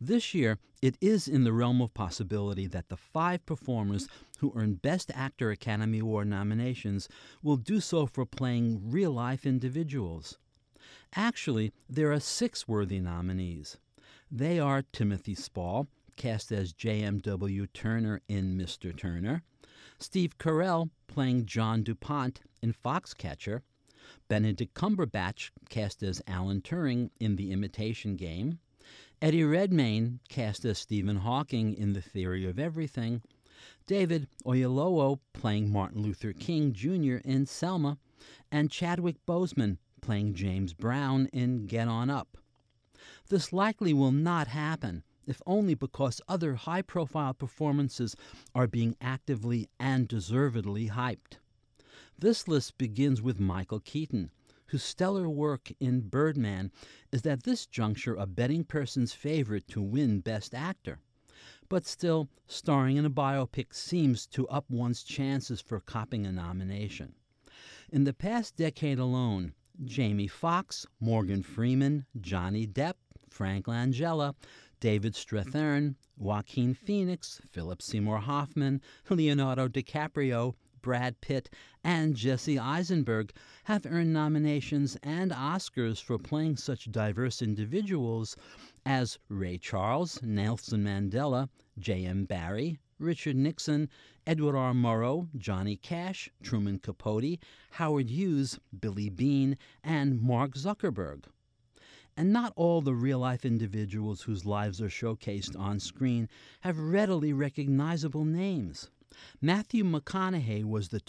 This year, it is in the realm of possibility that the five performers who earned Best Actor Academy Award nominations will do so for playing real life individuals. Actually, there are six worthy nominees. They are Timothy Spall, cast as J.M.W. Turner in Mr. Turner, Steve Carell playing John DuPont in Foxcatcher, Benedict Cumberbatch cast as Alan Turing in The Imitation Game, Eddie Redmayne cast as Stephen Hawking in The Theory of Everything, David Oyelowo playing Martin Luther King Jr. in Selma, and Chadwick Boseman playing James Brown in Get On Up. This likely will not happen, if only because other high-profile performances are being actively and deservedly hyped. This list begins with Michael Keaton, whose stellar work in Birdman is at this juncture a betting person's favorite to win Best Actor. But still, starring in a biopic seems to up one's chances for copping a nomination. In the past decade alone, Jamie Foxx, Morgan Freeman, Johnny Depp, Frank Langella, David Strathairn, Joaquin Phoenix, Philip Seymour Hoffman, Leonardo DiCaprio, Brad Pitt, and Jesse Eisenberg have earned nominations and Oscars for playing such diverse individuals as Ray Charles, Nelson Mandela, J.M. Barrie, Richard Nixon, Edward R. Murrow, Johnny Cash, Truman Capote, Howard Hughes, Billy Beane, and Mark Zuckerberg. And not all the real-life individuals whose lives are showcased on screen have readily recognizable names. Matthew McConaughey was the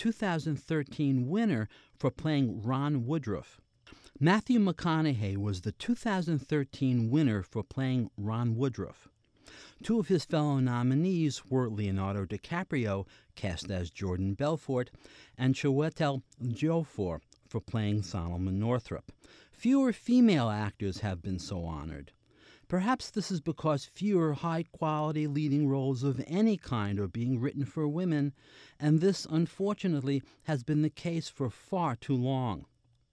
2013 winner for playing Ron Woodruff. Matthew McConaughey was the 2013 winner for playing Ron Woodruff. Two of his fellow nominees were Leonardo DiCaprio, cast as Jordan Belfort, and Chiwetel Ejiofor for playing Solomon Northup. Fewer female actors have been so honored. Perhaps this is because fewer high-quality leading roles of any kind are being written for women, and this, unfortunately, has been the case for far too long.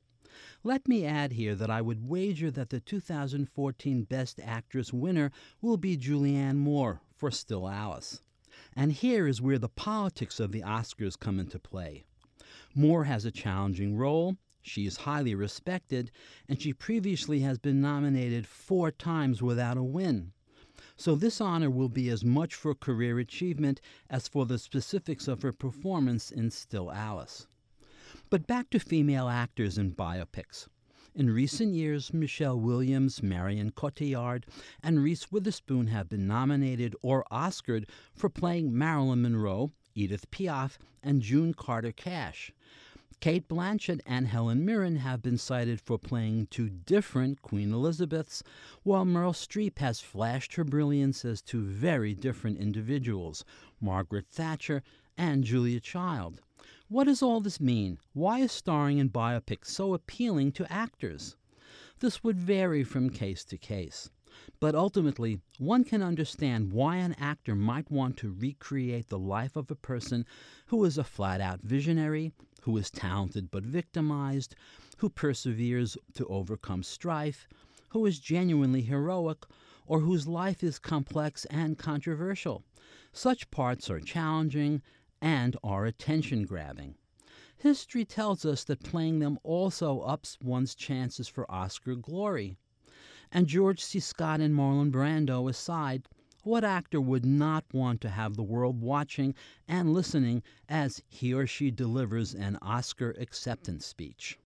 Let me add here that I would wager that the 2014 Best Actress winner will be Julianne Moore for Still Alice. And here is where the politics of the Oscars come into play. Moore has a challenging role, she is highly respected, and she previously has been nominated 4 times without a win. So this honor will be as much for career achievement as for the specifics of her performance in Still Alice. But back to female actors in biopics. In recent years, Michelle Williams, Marion Cotillard, and Reese Witherspoon have been nominated or Oscared for playing Marilyn Monroe, Edith Piaf, and June Carter Cash. Cate Blanchett and Helen Mirren have been cited for playing 2 different Queen Elizabeths, while Meryl Streep has flashed her brilliance as 2 very different individuals, Margaret Thatcher and Julia Child. What does all this mean? Why is starring in biopics so appealing to actors? This would vary from case to case. But ultimately, one can understand why an actor might want to recreate the life of a person who is a flat-out visionary, who is talented but victimized, who perseveres to overcome strife, who is genuinely heroic, or whose life is complex and controversial. Such parts are challenging and are attention-grabbing. History tells us that playing them also ups one's chances for Oscar glory. And George C. Scott and Marlon Brando aside, what actor would not want to have the world watching and listening as he or she delivers an Oscar acceptance speech?